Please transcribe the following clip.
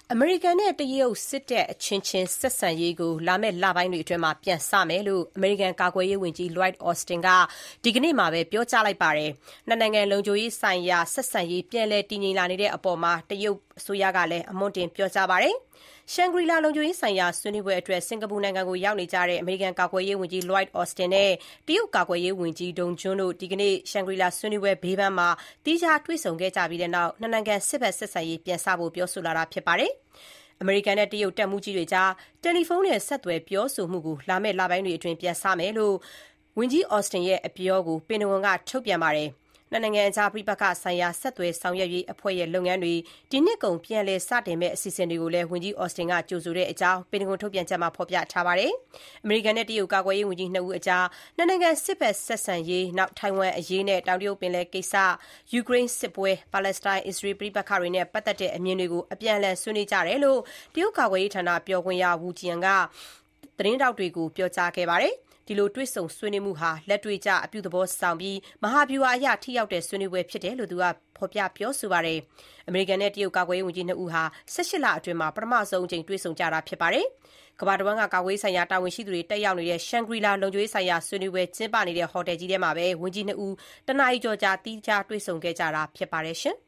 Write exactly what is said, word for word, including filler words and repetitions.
အမေရိကန်နဲ့တရုတ်စစ်တပ်အချင်းချင်းဆက်ဆံရေးကိုလာမယ့်လပိုင်းတွေအတွင်းပြန်စမယ်လို့အမေရိကန်ကာကွယ်ရေးဝန်ကြီး Lloyd Austin ကဒီကနေ့မှာပဲပြောကြားလိုက်ပါတယ်။နှစ်နိုင်ငံလုံခြုံရေးဆိုင်ရာဆက်ဆံရေးပြန်လည်တည်ငြိမ်လာနေတဲ့အပေါ်မှာတရုတ်အစိုးရကလည်းအမွှမ်းတင်ပြောကြားပါတယ်။ ရှန်ဂရီလာလုံခြုံရေးဆိုင်ရာဆွေးနွေးပွဲအတွက်စင်ကာပူနိုင်ငံကိုရောက်နေကြတဲ့အမေရိကန်ကာကွယ်ရေးဝန်ကြီး Lloyd Austin နဲ့တရုတ်ကာကွယ်ရေးဝန်ကြီး Dong Jun တို့ဒီကနေ့ရှန်ဂရီလာဆွေးနွေးပွဲဘေးပန်းမှာသီးခြားတွေ့ဆုံခဲ့ကြပြီးတဲ့နောက်နှစ်နိုင်ငံစစ်ဘက်ဆက်ဆံရေးပြန်စဖို့ပြောဆိုလာတာဖြစ်ပါတယ်။ အမေရိကန်နဲ့တရုတ်တပ်မှူးကြီးတွေကြားတယ်လီဖုန်းနဲ့ဆက်သွယ်ပြောဆိုမှုကိုလာမယ့်လပိုင်းတွေအတွင်းပြန်စမယ်လို့ဝန်ကြီး Austin ရဲ့အပြောကိုပင်တဂွန်ကထုတ်ပြန်ပါတယ်။ နှစ်နိုင်ငံအကြားပဋိပက္ခဆိုင်ရာဆက်သွယ်ဆောင်ရွက်ရေးအဖွဲ့ရဲ့လုပ်ငန်းတွေဒီနှစ်ကုန်ပြန်လည်စတင်မယ့်အစီအစဉ်တွေကိုလည်းဝန်ကြီး Austin ကကြိုဆိုတဲ့အကြောင်းပင်တဂွန်ထုတ်ပြန်ချက်မှာဖော်ပြထားပါတယ်။ အမေရိကန်နဲ့တရုတ်ကာကွယ်ရေးဝန်ကြီးနှစ်ဦးအကြားနှစ်နိုင်ငံစစ်ဘက်ဆက်ဆံရေး၊ထိုင်ဝမ်အရေးနဲ့တောင်တရုတ်ပင်လယ်ကိစ္စ၊ယူကရိန်းစစ်ပွဲ၊ပါလက်စတိုင်း-အစ္စရေးပဋိပက္ခတွေနဲ့ပတ်သက်တဲ့အမြင်တွေကိုအပြန်အလှန်ဆွေးနွေးကြတယ်လို့တရုတ်ကာကွယ်ရေးဌာနပြောခွင့်ရ Wu Jian ကသတင်းထောက်တွေကိုပြောကြားခဲ့ပါတယ်။ ဒီလိုတွေ့ဆုံဆွေးနွေးမှုဟာလက်တွေ့ကျအပြုသဘောဆောင်ပြီးမဟာဗျူဟာအရထိရောက်တဲ့ဆွေးနွေးပွဲဖြစ်တယ်လို့သူကဖော်ပြပြောဆိုပါတယ်။ အမေရိကန်နဲ့တရုတ်ကာကွယ်ရေးဝန်ကြီးနှစ်ဦးဟာ၁၈ လအတွင်းပထမဆုံးအကြိမ်တွေ့ဆုံကြတာဖြစ်ပါတယ်။ ကမ္ဘာတဝန်းကကာကွယ်ရေးဆိုင်ရာတာဝန်ရှိသူတွေတက်ရောက်နေတဲ့ရှန်ဂရီလာလုံခြုံရေးဆိုင်ရာဆွေးနွေးပွဲကျင်းပနေတဲ့ဟိုတယ်ကြီးထဲမှာပဲဝန်ကြီးနှစ်ဦးတနာရီကျော်ကြာသီးခြားတွေ့ဆုံခဲ့ကြတာဖြစ်ပါတယ်။